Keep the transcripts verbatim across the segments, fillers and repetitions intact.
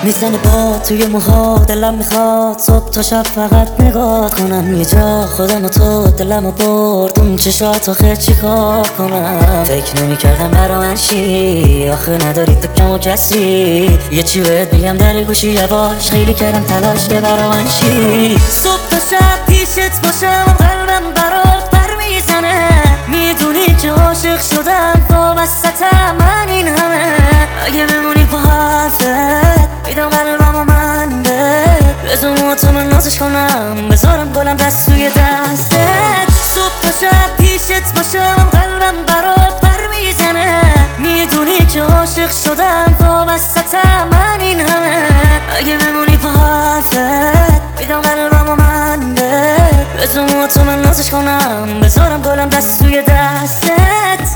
میزنه با توی موها، دلم میخواد صبح تا شب فقط نگاه کنم. یه جا خودم و تو دلم و برد اون چشات، آخه چی کار کنم؟ فکر نمی کردم برا من شی، آخه نداری تو کم و کسی. یه چی بهت میگم در گوشی یواش، خیلی کردم تلاش که برا من شی. صبح تا شب پیشت باشم، قلبم برات پر میزنه. میدونی که عاشق شدم تو وسطم، من این همه. اگه بمونی با حرفت میدم قلبم و من به بزن تو من نازش کنم، بذارم گلم دست توی دستت. صبح تا شب پیشت باشم، قلبم برات پر میزنه. میدونی که عاشق شدم تو وسطم، من این همه. اگه بمونی با حرفت میدم قلبم و من به بزن تو من نازش کنم، بذارم گلم دست توی دستت.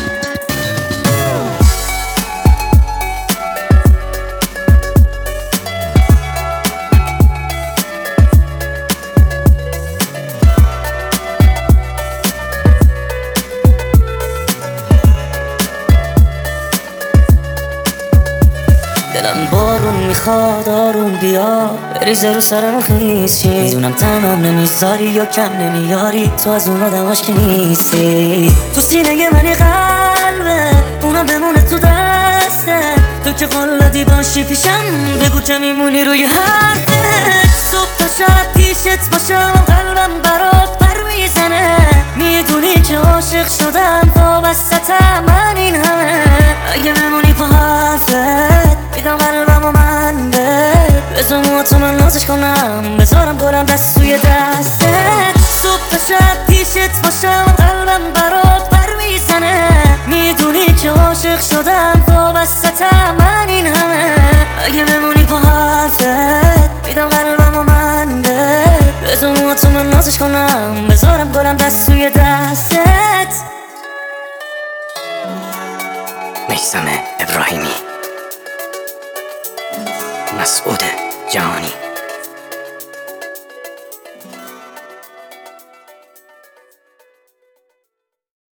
دلم بارون میخواد آروم بیا، بریزه رو سرم خیز چی. میدونم تنام نمیذاری یا کم نمیاری، تو از اون آدماش که نیستی. تو سینه منی قلبه، اونم بمونه تو دسته. تو که قلدی باشی پیشم، بگو که میمونی روی حرفت. صبح تا شب پیشت باشم، قلبم برات پر میزنه. میدونی که عاشق شدم تو وسطم، من این همه. اگه بمونی با حرفت میدم قلبم و من به بزن تو من نازش کنم، بذارم گلم دست توی دستت. صبح تا شب پیشت باشم، قلبم برات پر میزنه. میدونی که عاشق شدم تو وسطم، من این همه. اگه بمونی با حرفت میدم قلبم و من به بزن تو من نازش کنم، بذارم گلم دست توی دستت. میثم ابراهیمی، مسعود جهانی.